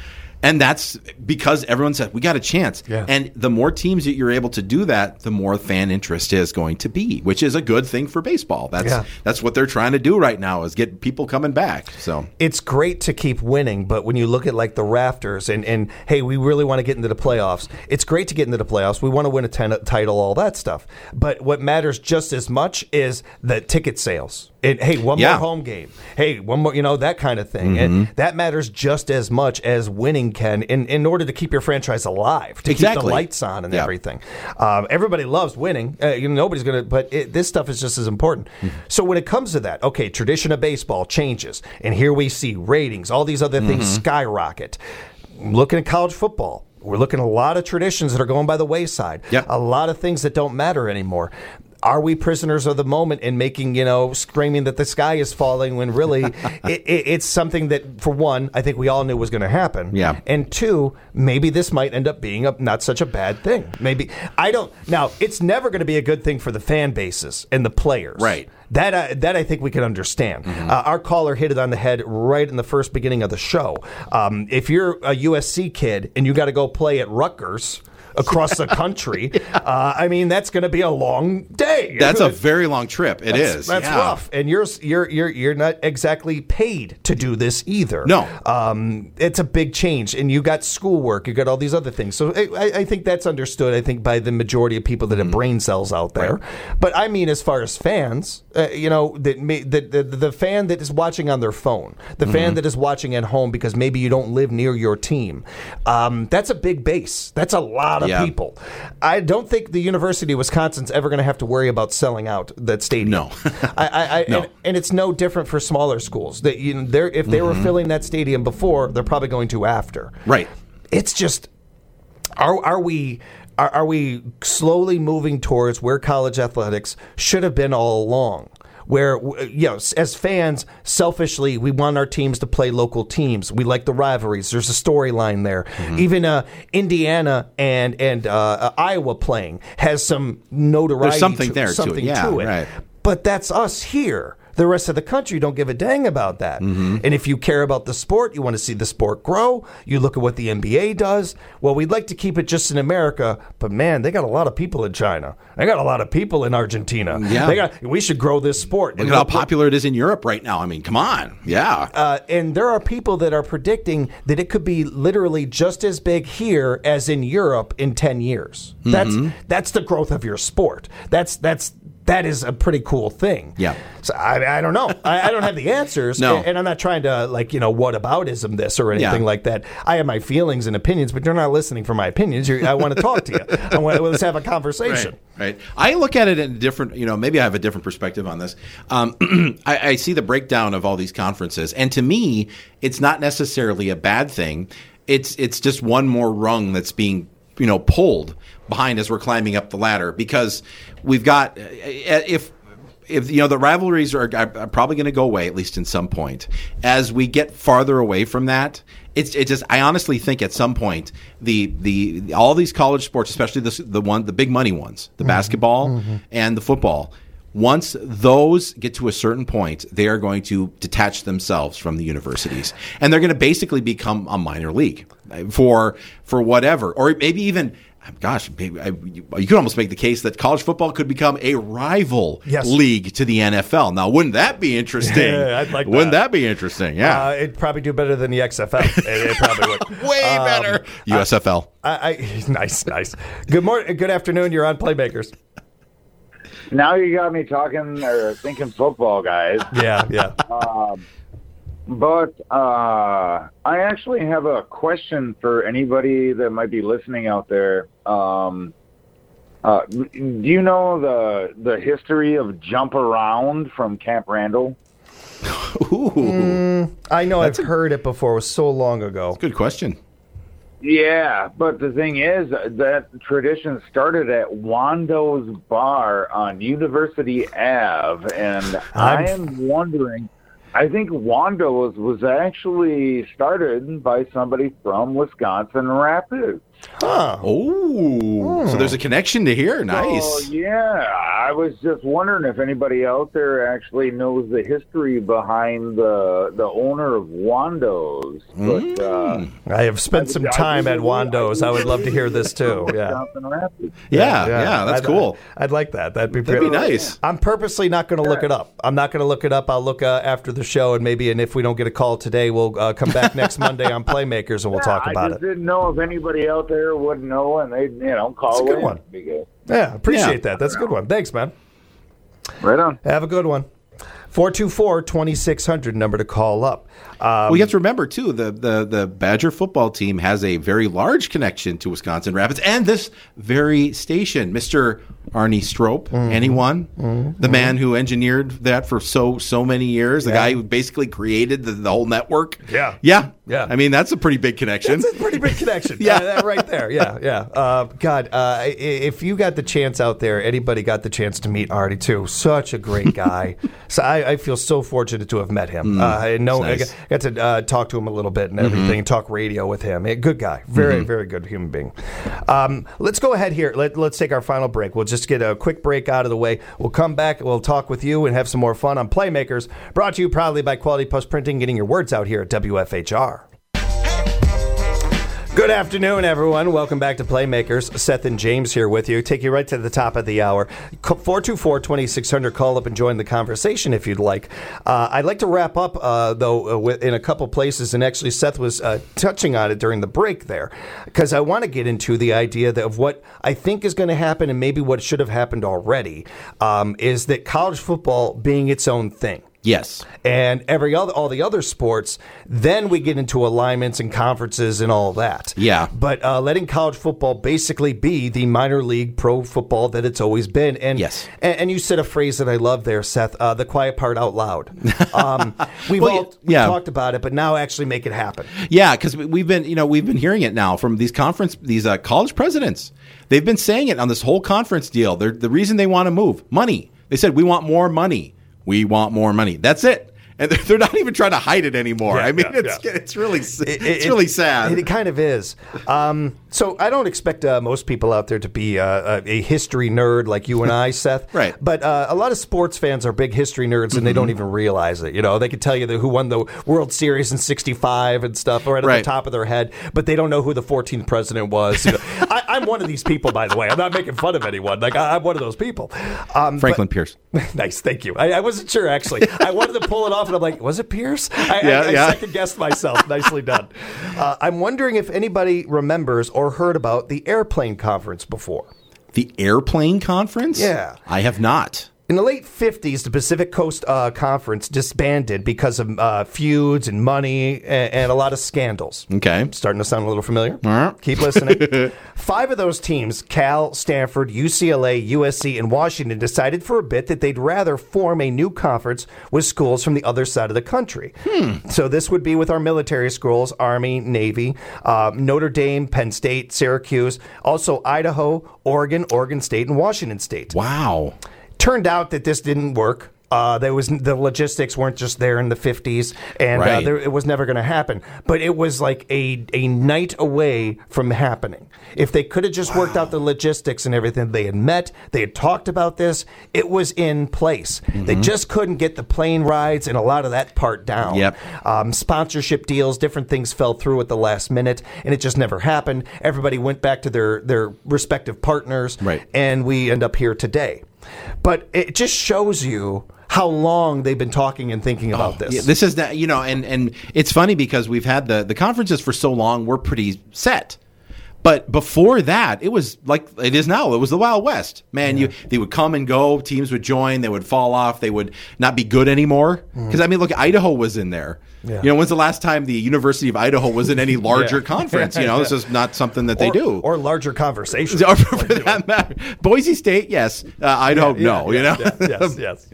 And that's because everyone said, we got a chance. Yeah. And the more teams that you're able to do that, the more fan interest is going to be, which is a good thing for baseball. That's Yeah. that's what they're trying to do right now, is get people coming back. So It's great to keep winning, but when you look at like the rafters and, and hey, we really want to get into the playoffs. It's great to get into the playoffs. We want to win a ten- title, all that stuff. But what matters just as much is the ticket sales. It, hey, one Yeah. more home game. Hey, one more, you know, that kind of thing. Mm-hmm. And that matters just as much as winning can in, in order to keep your franchise alive, to keep Exactly. the lights on and Yeah. everything. Um, everybody loves winning. Uh, you know, nobody's going to, but it, this stuff is just as important. So when it comes to that, okay, tradition of baseball changes. And here we see ratings, all these other things skyrocket. Looking at college football, we're looking at a lot of traditions that are going by the wayside. Yep. A lot of things that don't matter anymore. Are we prisoners of the moment and making, you know, screaming that the sky is falling when really it, it, it's something that, for one, I think we all knew was going to happen. Yeah. And two, maybe this might end up being a, not such a bad thing. Maybe I don't. Now, it's never going to be a good thing for the fan bases and the players. Right. That uh, that I think we can understand. Uh, our caller hit it on the head right in the first beginning of the show. Um, if you're a U S C kid and you got to go play at Rutgers across the country, uh, I mean, that's going to be a long day. that's a very long trip. It That's, is. that's Yeah. rough, and you're you're you're you're not exactly paid to do this either. No. um, it's a big change, and you got schoolwork, you got all these other things. So I, I- I think that's understood. I think by the majority of people that have brain cells out there. But I mean, as far as fans, uh, you know, that may, the, the the fan that is watching on their phone, the fan that is watching at home because maybe you don't live near your team, um, that's a big base. That's a lot of Yeah. people. I don't think the University of Wisconsin's ever going to have to worry about selling out that stadium. No. I, I, I No. and, and it's no different for smaller schools. That you know, they're if they were filling that stadium before, they're probably going to after. Right. It's just, are are we? Are, are we slowly moving towards where college athletics should have been all along? Where, you know, as fans, selfishly, we want our teams to play local teams. We like the rivalries. There's a storyline there. Even uh, Indiana and and uh, Iowa playing has some notoriety. There's something to, there to it. something Yeah, to it. right. But that's us here. The rest of the country don't give a dang about that. Mm-hmm. And if you care about the sport, you want to see the sport grow, you look at what the N B A does. Well, we'd like to keep it just in America, but man, they got a lot of people in China. They got a lot of people in Argentina. Yeah. They got, we should grow this sport. Look And at how look- popular it is in Europe right now. I mean, come on. Yeah. uh, and there are people that are predicting that it could be literally just as big here as in Europe in ten years. That's that's the growth of your sport. That's that's that is a pretty cool thing. Yeah. So I, I don't know. I, I don't have the answers. No. And, and I'm not trying to like you know whataboutism this or anything Yeah. like that. I have my feelings and opinions, but you're not listening for my opinions. You're, I want to talk to you. I want let's have a conversation. Right, right. I look at it in a different, you know, maybe I have a different perspective on this. Um, I, I see the breakdown of all these conferences, and to me, it's not necessarily a bad thing. It's it's just one more rung that's being, you know, pulled behind as we're climbing up the ladder, because we've got if. If you know the rivalries are, are probably going to go away, at least in some point. As we get farther away from that, it's it just I honestly think at some point the the all these college sports, especially the the one the big money ones, the basketball Mm-hmm. and the football, once those get to a certain point, they are going to detach themselves from the universities, and they're going to basically become a minor league for for whatever, or maybe even. Gosh, maybe I, you could almost make the case that college football could become a rival Yes. league to the N F L. Now, wouldn't that be interesting? Yeah, I'd like Wouldn't that. that be interesting? Yeah. Uh, it'd probably do better than the X F L. It, it probably would. Way better. U S F L. I, I nice, nice. Good morning. Good afternoon. You're on Playmakers. Now you got me talking or thinking football, guys. Yeah, yeah. But uh, I actually have a question for anybody that might be listening out there. Um, uh, do you know the the history of Jump Around from Camp Randall? Ooh. I know I've heard it before. It was so long ago. Good question. Yeah, but the thing is that tradition started at Wando's Bar on University Ave, and I I'm- am wondering. I think Wando's was actually started by somebody from Wisconsin Rapids. Huh. Oh, so there's a connection to here. Nice. Oh, yeah. I was just wondering if anybody out there actually knows the history behind the the owner of Wando's. But, uh, I have spent some I- I time at really- Wando's. I would love to hear this too. Yeah. Wisconsin Rapids. Yeah, yeah, that's I'd, cool. I'd like that. That'd be That'd be pretty nice. I'm purposely not going to look it up. I'm not going to look it up. I'll look uh, after the show, and maybe, and if we don't get a call today, we'll uh, come back next Monday on Playmakers, and we'll talk I about just it. didn't know if anybody out there would know, and they, you know, call That's a good in. one. Because- Yeah, appreciate Yeah. that. That's a good one. Thanks, man. Right on. Have a good one. four two four, two six zero zero, number to call up. Um, Well, you have to remember too, the, the the Badger football team has a very large connection to Wisconsin Rapids and this very station. Mister Arnie Strope, Mm-hmm. anyone, the man who engineered that for so so many years, the Yeah. guy who basically created the, the whole network. Yeah. yeah, Yeah. I mean, that's a pretty big connection. That's a pretty big connection. Yeah. Uh, that right there. Yeah, yeah. Uh, God, uh, i- if you got the chance out there, anybody got the chance to meet Artie too. Such a great guy. So I, I feel so fortunate to have met him. uh, I know that's I nice. got, got to uh, talk to him a little bit and everything. Talk radio with him. A good guy. Very, very good human being. Um, let's go ahead here. Let, let's take our final break. We'll just get a quick break out of the way. We'll come back. We'll talk with you and have some more fun on Playmakers. Brought to you proudly by Quality Post Printing, getting your words out here at W F H R. Good afternoon, everyone. Welcome back to Playmakers. Seth and James here with you. Take you right to the top of the hour. four two four, two six zero zero. Call up and join the conversation if you'd like. Uh, I'd like to wrap up, uh, though, uh, with, in a couple places. And actually, Seth was uh, touching on it during the break there. Because I want to get into the idea that of what I think is going to happen and maybe what should have happened already um, is that college football being its own thing. Yes. And every other, all the other sports, then we get into alignments and conferences and all that. Yeah. But uh, letting college football basically be the minor league pro football that it's always been. And Yes. and, and you said a phrase that I love there, Seth. Uh, the quiet part out loud. Um, we've Well, all we've yeah. talked about it, but now actually make it happen. Yeah, because we've been, you know, we've been hearing it now from these conference, these uh, college presidents. They've been saying it on this whole conference deal. They're, the reason they want to move, money. They said we want more money. We want more money. That's it. And they're, they're not even trying to hide it anymore. Yeah, I mean, yeah, it's yeah. it's really it's It- really it- sad. It, it kind of is. Um, so I don't expect uh, most people out there to be uh, a, a history nerd like you and I, Seth. Right. But uh, a lot of sports fans are big history nerds, and they don't even realize it. You know, they can tell you the, who won the World Series in sixty-five and stuff right at Right. the top of their head, but they don't know who the fourteenth president was. You know, I, I'm one of these people, by the way. I'm not making fun of anyone. Like I, I'm one of those people. Um, Franklin Pierce. but- nice, thank you. I, I wasn't sure actually. I wanted to pull it off, and I'm like, was it Pierce? I, Yeah, I, I yeah. second guessed myself. Nicely done. Uh, I'm wondering if anybody remembers or heard about the airplane conference before. The airplane conference? Yeah. I have not. In the late fifties, the Pacific Coast uh, Conference disbanded because of uh, feuds and money and, and a lot of scandals. Okay. Starting to sound a little familiar. right. Keep listening. Five of those teams, Cal, Stanford, U C L A, U S C, and Washington, decided for a bit that they'd rather form a new conference with schools from the other side of the country. Hmm. So this would be with our military schools, Army, Navy, uh, Notre Dame, Penn State, Syracuse, also Idaho, Oregon, Oregon State, and Washington State. Wow. Turned out that this didn't work. Uh, there was the logistics weren't just there in the fifties, and uh, Right. there, it was never going to happen. But it was like a a night away from happening. If they could have just worked out the logistics and everything, they had met, they had talked about this. It was in place. They just couldn't get the plane rides and a lot of that part down. Yep. Um, sponsorship deals, different things fell through at the last minute, and it just never happened. Everybody went back to their their respective partners, Right. and we end up here today. But it just shows you how long they've been talking and thinking about this. Yeah, this is that, you know, and, and it's funny because we've had the, the conferences for so long, we're pretty set. But before that, it was like it is now. It was the Wild West. Man, you they would come and go. Teams would join. They would fall off. They would not be good anymore. Because, I mean, look, Idaho was in there. Yeah. You know, when's the last time the University of Idaho was in any larger Yeah. conference? You know, this is not something that they or, do. Or larger conversations. Or for that matter. Boise State, yes. Uh, Idaho, no. Yeah, you know, yeah, yes, yes.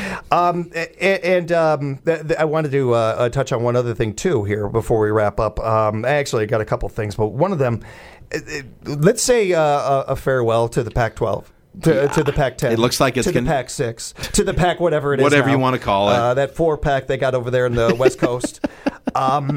Um, a- and um, th- th- I wanted to uh, uh, touch on one other thing too here before we wrap up. Um, I actually got a couple things, but one of them, uh, uh, let's say uh, a farewell to the Pac twelve. To, to the Pac ten. It looks like it's to the gonna- Pac six, to the Pac whatever it is Whatever now. you wanna call it. Uh, that four pack they got over there in the West Coast. Um,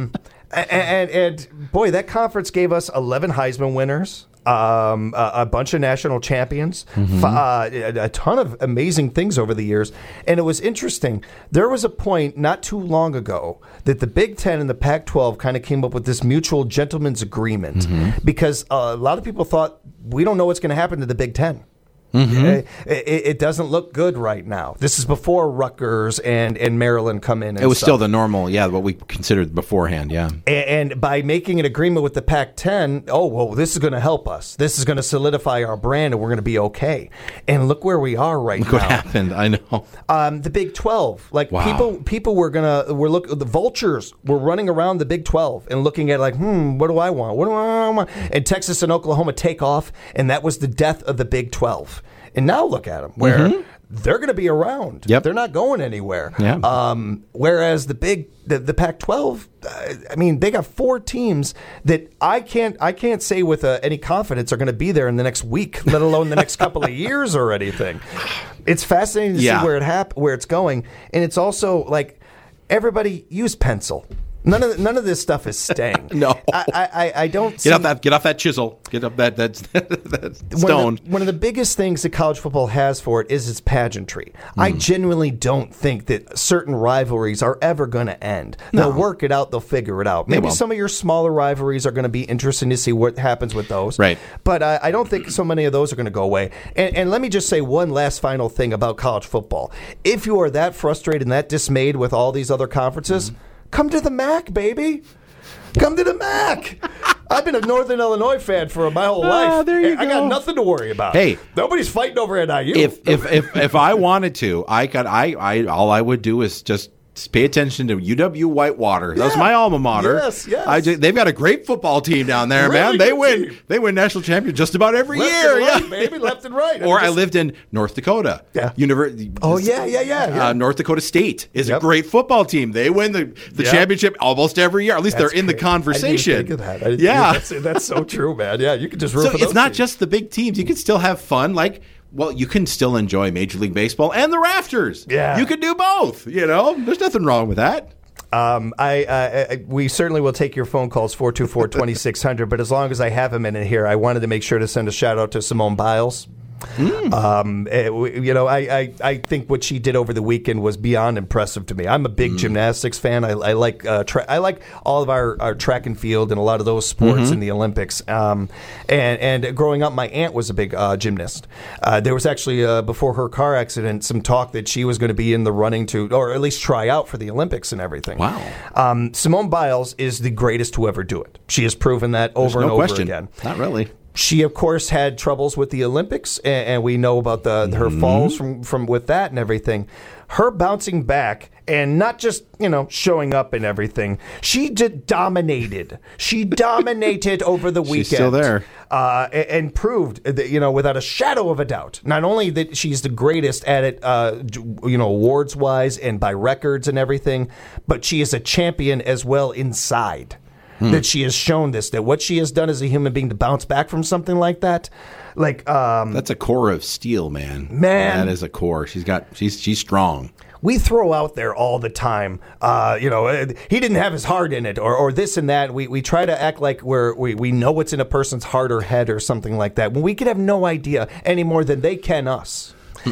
And, and, and boy, that conference gave us eleven Heisman winners. Um, a, a bunch of national champions, mm-hmm. uh, a, a ton of amazing things over the years. And it was interesting. There was a point not too long ago that the Big Ten and the Pac twelve kind of came up with this mutual gentleman's agreement mm-hmm. because uh, a lot of people thought, we don't know what's going to happen to the Big Ten. Mm-hmm. It, it, it doesn't look good right now. This is before Rutgers and, and Maryland come in. And it was stuff. still the normal, yeah, what we considered beforehand, yeah. And, and by making an agreement with the Pac ten, oh, well, this is going to help us. This is going to solidify our brand, and we're going to be okay. And look where we are right look now. Look what happened, I know. Um, the Big twelve, like wow. people, people were gonna, were look, the vultures were running around the Big twelve and looking at like, hmm, what do I want? What do I want? And Texas and Oklahoma take off, and that was the death of the Big twelve. And now look at them, where mm-hmm. they're going to be around. Yep. They're not going anywhere. Yeah. Um, whereas the big, the, the Pac twelve, uh, I mean, they got four teams that I can't, I can't say with uh, any confidence are going to be there in the next week, let alone the next couple of years or anything. It's fascinating to yeah. see where it hap- where it's going, and it's also like everybody use pencil. None of the, none of this stuff is staying. no, I, I, I don't. Get see, off that. Get off that chisel. Get up that that, that stone. One of, the, one of the biggest things that college football has for it is its pageantry. Mm. I genuinely don't think that certain rivalries are ever going to end. They'll no. work it out. They'll figure it out. Maybe some of your smaller rivalries are going to be interesting to see what happens with those. Right. But uh, I don't think so many of those are going to go away. And, and let me just say one last final thing about college football. If you are that frustrated and that dismayed with all these other conferences. Mm. Come to the M A C, baby. Come to the M A C. I've been a Northern Illinois fan for my whole life. Ah, there you I go. got nothing to worry about. Hey, nobody's fighting over N I U. If if if, if I wanted to, I could. I, I all I would do is just pay attention to U W Whitewater. That yeah. was my alma mater. Yes, yes. I just, they've got a great football team down there, really man. They win. Team. They win national champions just about every left year. And right, yeah, baby, left and right. Or just, I lived in North Dakota. Yeah. University. Oh yeah, yeah, yeah. yeah. Uh, North Dakota State is yep. a great football team. They win the, the yep. championship almost every year. At least that's they're in great. the conversation. I didn't even think of that. I didn't, yeah, that's, that's so true, man. Yeah, you could just root so for it's those not teams. just the big teams. You can still have fun, like. Well, you can still enjoy Major League Baseball and the rafters. Yeah. You can do both. You know, there's nothing wrong with that. Um, I, I, I we certainly will take your phone calls four two four, two six zero zero, but as long as I have a minute here, I wanted to make sure to send a shout out to Simone Biles. Mm. Um, it, you know, I, I, I think what she did over the weekend was beyond impressive to me. I'm a big mm. gymnastics fan. I, I like uh, tra- I like all of our, our track and field and a lot of those sports mm-hmm. in the Olympics. Um, and and growing up, my aunt was a big uh, gymnast. Uh, there was actually uh, before her car accident some talk that she was going to be in the running to, or at least try out for the Olympics and everything. Wow. Um, Simone Biles is the greatest to ever do it. She has proven that over There's and no over question. again. Not really. She, of course, had troubles with the Olympics, and, and we know about the her mm-hmm. falls from, from with that and everything. Her bouncing back and not just, you know, showing up and everything. She did dominated. She dominated over the weekend. She's still there. Uh, and, and proved, that, you know, without a shadow of a doubt, not only that she's the greatest at it, uh, you know, awards-wise and by records and everything, but she is a champion as well inside. Hmm. That she has shown this, that what she has done as a human being to bounce back from something like that, like um, that's a core of steel, man. Man, that is a core. She's got, she's she's strong. We throw out there all the time, uh, you know, he didn't have his heart in it, or, or this and that. We we try to act like we're, we we know what's in a person's heart or head or something like that, when we could have no idea any more than they can us.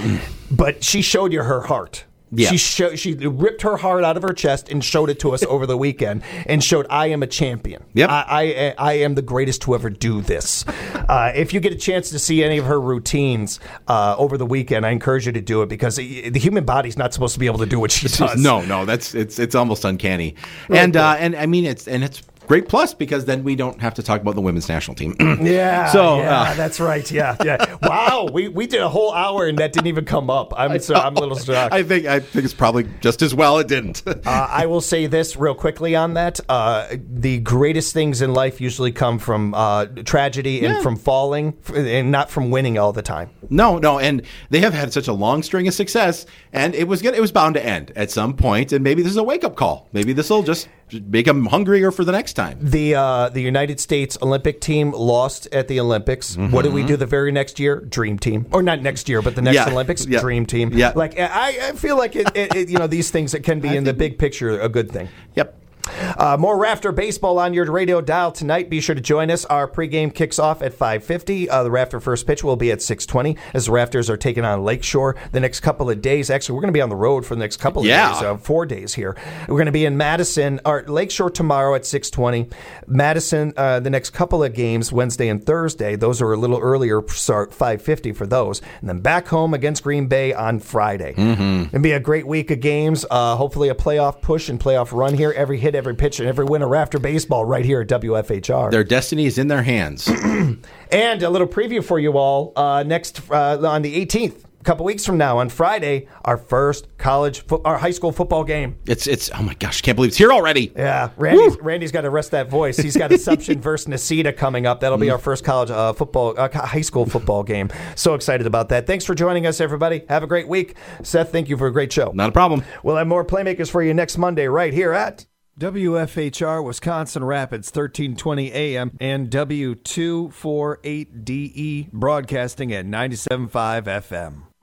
But she showed you her heart. Yeah. She show, she ripped her heart out of her chest and showed it to us over the weekend, and showed I am a champion. Yep. I, I I am the greatest to ever do this. Uh, if you get a chance to see any of her routines uh, over the weekend, I encourage you to do it, because the human body's not supposed to be able to do what she does. No, no, that's it's it's almost uncanny. And uh, and I mean it's and it's great plus, because then we don't have to talk about the women's national team. yeah, so yeah, uh, that's right. Yeah, yeah. Wow, we, we did a whole hour and that didn't even come up. I'm so, I'm a little shocked. I think I think it's probably just as well it didn't. uh, I will say this real quickly on that: uh, the greatest things in life usually come from uh, tragedy and yeah. from falling, and not from winning all the time. No, no, and they have had such a long string of success, and it was gonna, it was bound to end at some point, and maybe this is a wake up call. Maybe this will just make them hungrier for the next time. The uh, the United States Olympic team lost at the Olympics. Mm-hmm. What did we do the very next year? Dream team, or not next year, but the next yeah. Olympics, yeah. dream team. Yeah. Like I, I feel like it, it, it, you know, these things that can be I in the big picture a good thing. Yep. Uh, more Rafter baseball on your radio dial tonight. Be sure to join us. Our pregame kicks off at five fifty. Uh, the Rafter first pitch will be at six twenty as the Rafters are taking on Lakeshore the next couple of days. Actually, we're going to be on the road for the next couple of Yeah. days, uh, four days here. We're going to be in Madison, or Lakeshore tomorrow at six twenty. Madison, uh, the next couple of games, Wednesday and Thursday. Those are a little earlier, start five fifty for those. And then back home against Green Bay on Friday. Mm-hmm. It'll be a great week of games. Uh, hopefully a playoff push and playoff run here. Every hit, every pitch, and every win of Rafter baseball right here at W F H R. Their destiny is in their hands. And a little preview for you all uh, next uh, on the eighteenth. A couple weeks from now, on Friday, our first college, fo- our high school football game. It's it's oh my gosh, I can't believe it's here already. Yeah, Randy's, Randy's got to rest that voice. He's got Assumption versus Necedah coming up. That'll be our first college uh, football, uh, high school football game. So excited about that. Thanks for joining us, everybody. Have a great week. Seth, thank you for a great show. Not a problem. We'll have more Playmakers for you next Monday right here at W F H R Wisconsin Rapids, thirteen twenty A M and W two forty-eight D E broadcasting at ninety-seven point five F M.